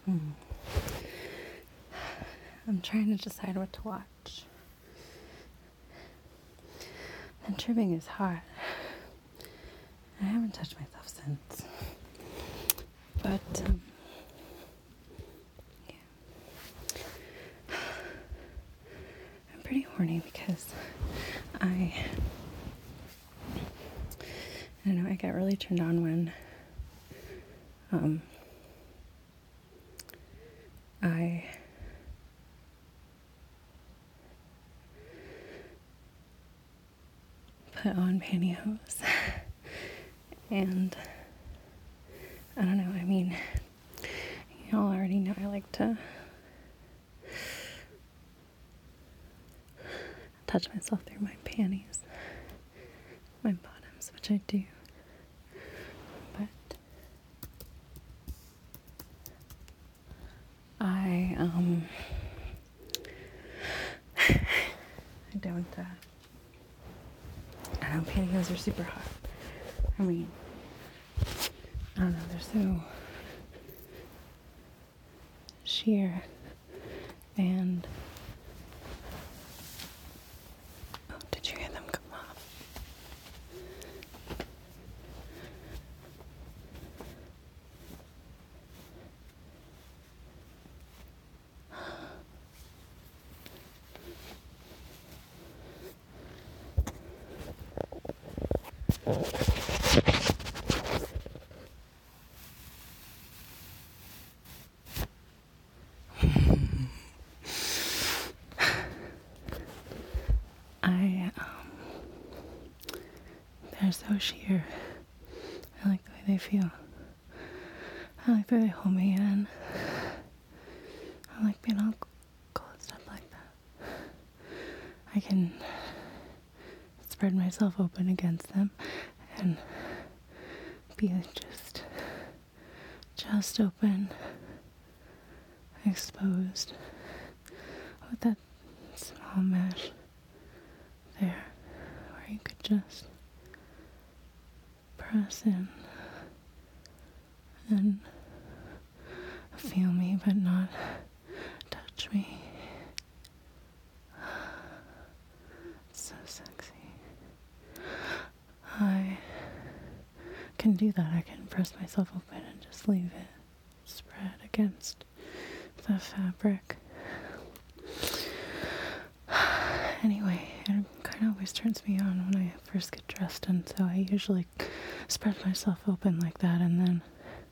I'm trying to decide what to watch. And tripping is hot. I haven't touched myself since. But, yeah. I'm pretty horny because I don't know, I get really turned on when I put on pantyhose. And I don't know, I mean, you all already know I like to touch myself through my panties, my bottoms, which I do. But I don't, I don't know, pantyhose are super hot. I mean, I don't know, they're so sheer and, oh, did you hear them come off? They're so sheer. I like the way they feel. I like the way they hold me in. I like being all closed up like that. I can spread myself open against them and be just open, exposed with that small mesh there where you could just press in and feel me but not touch me. It's so sexy. I can do that. I can press myself open and just leave it spread against the fabric. Anyway, it kind of always turns me on when I first get dressed, and so I usually spread myself open like that and then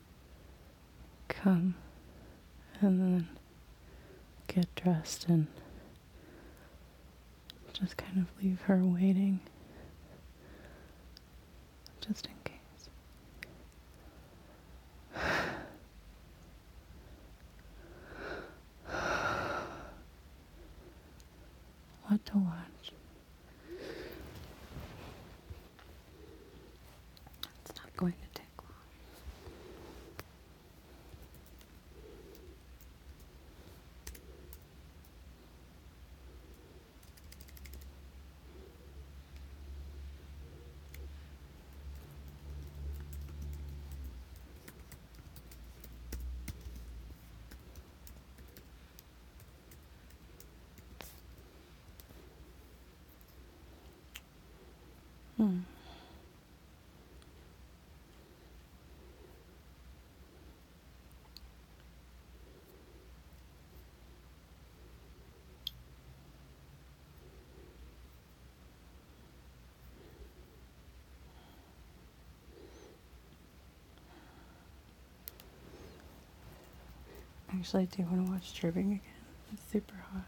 come and then get dressed and just kind of leave her waiting just in case. What to watch? It's not going to take long. Actually, I do want to watch Tripping again. It's super hot.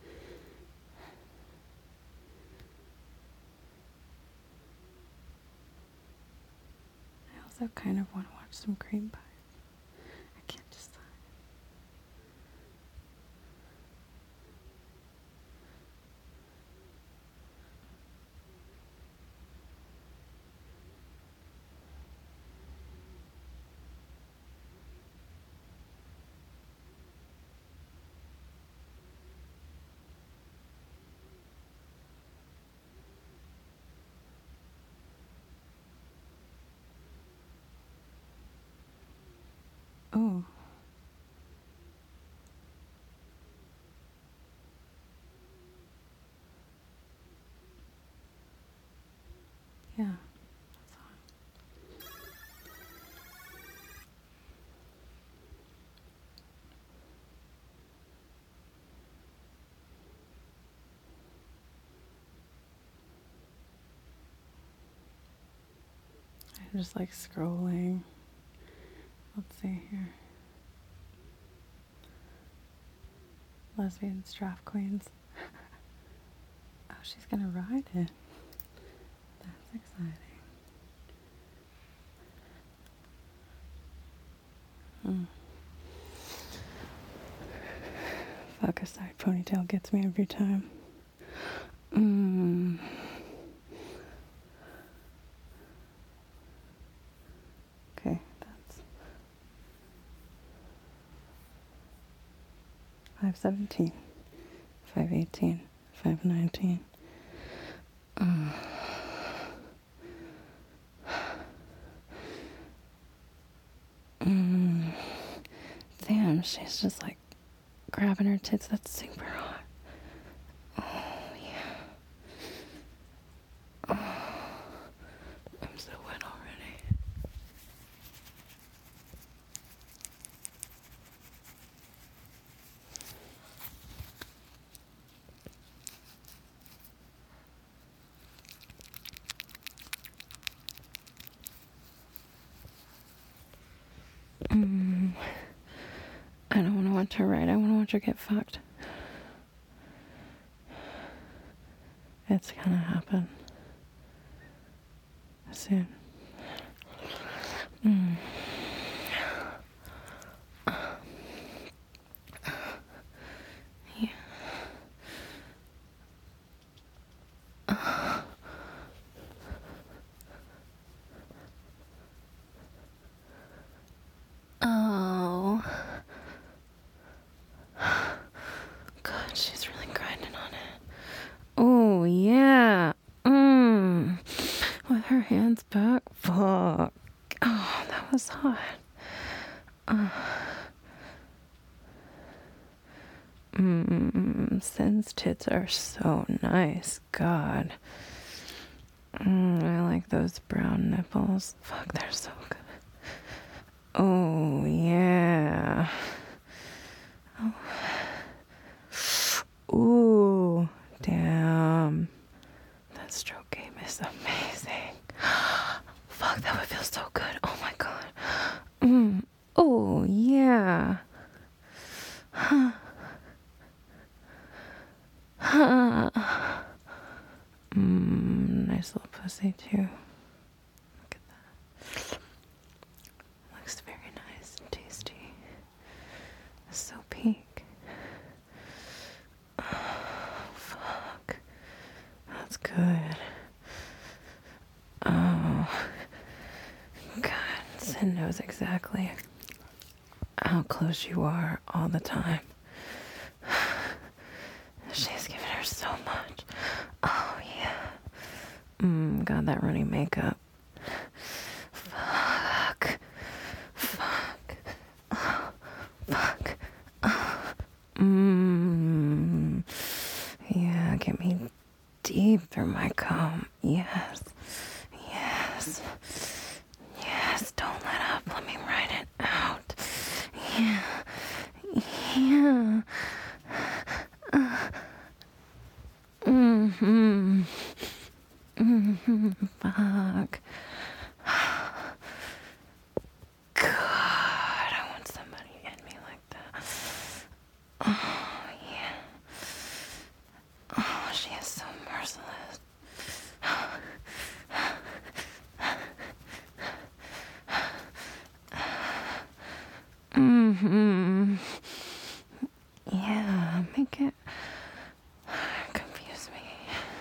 I also kind of want to watch some cream pie. I can't decide. Oh, Yeah. I'm just like scrolling. Let's see here. Lesbians, draft queens. Oh, she's gonna ride it. That's exciting. Fuck, a side ponytail gets me every time. Okay, that's 517, 518, 519. Damn, she's just like grabbing her tits. That's super hot. Oh, yeah. I'm so wet already. I don't want to watch her ride. I want to watch her get fucked. It's gonna happen soon. Yeah. Oh. God, she's really grinding on it. Oh, yeah. With her hands back. Fuck. Oh, that was hot. Sin's tits are so nice. God. I like those brown nipples. Fuck, they're so good. Oh, yeah. Oh. Ooh, damn. That stroke game is amazing. Fuck, that would feel so good. Oh my god. Oh, yeah. Nice little pussy too. Look at that. Looks very nice and tasty. It's so pink. Oh, fuck. That's good. Oh. God, Sin knows exactly how close you are all the time. She's given her so much. Oh, yeah. God, that runny makeup. Fuck. Fuck. Oh, fuck. Oh. Yeah, get me deep through my cum. Yes. Yes. Yes, don't let up. Let me write it out. Yeah. Yeah. Fuck. God, I want somebody in me like that. Oh, yeah. Oh, she is so merciless. Yeah, make it confuse me.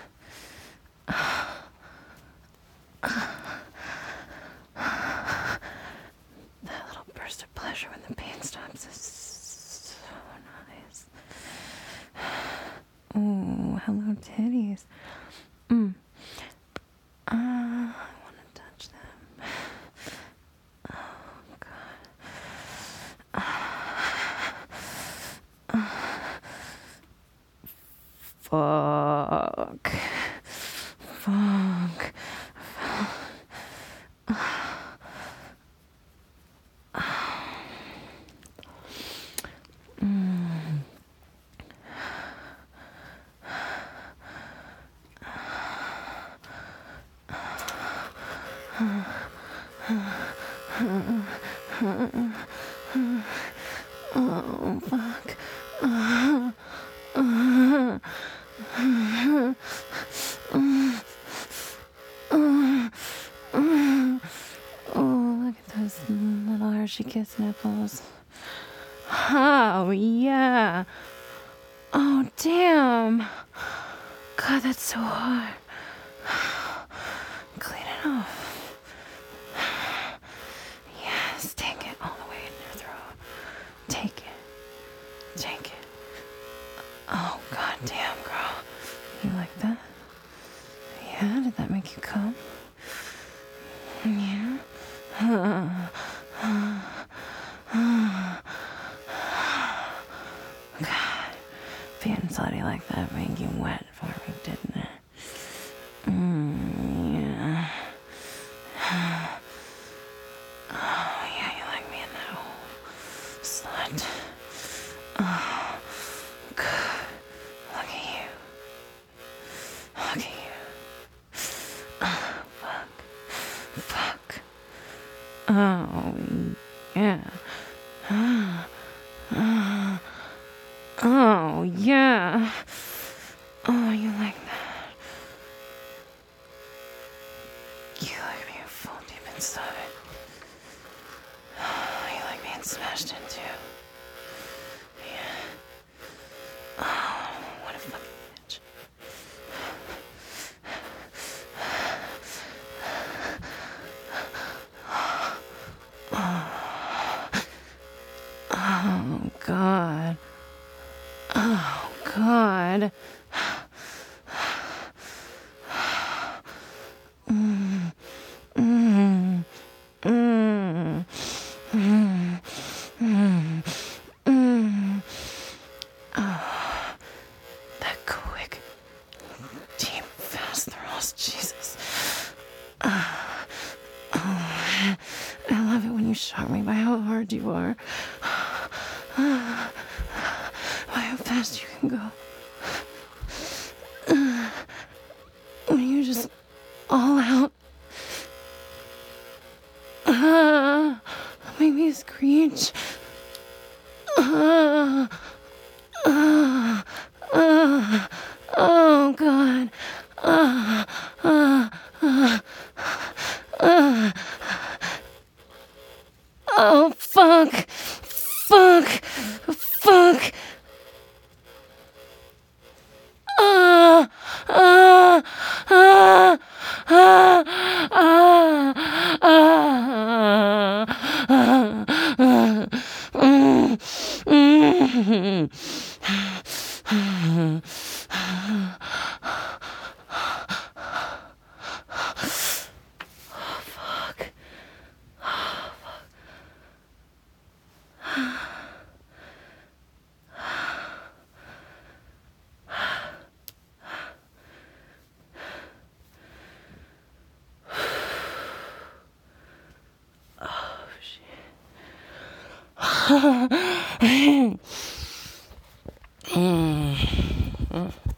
That little burst of pleasure when the pain stops is so nice. Oh, hello titties. I want to touch them. Oh, God. Fuck. Fuck. Oh, fuck. Oh, look at those little Hershey Kiss nipples. Oh, yeah. Oh, damn. God, that's so hard. Clean it off. Yes, take it all the way in your throat. Take it. Take it. Oh, god damn, girl. You like that? Yeah, did that make you come? Yeah. God, being slutty like that made you wet for me, didn't it? Yeah. Oh, yeah, you like me in that hole, slut. Oh, good. Look at you. Look at you. Oh, fuck. Oh, yeah. Oh, yeah. Oh, you like that? You like being full deep inside. Oh, you like being smashed into. Yeah. Oh, what a fucking bitch. Oh, God. Oh, God. Mm, mm, mm, mm, mm, mm. Oh, that quick, deep, fast throws, Jesus. Oh, I love it when you shock me by how hard you are. By how fast you can go. When you're just all out. Make me screech. Oh, God. Oh, fuck. Fuck. Fuck. Oh, shit.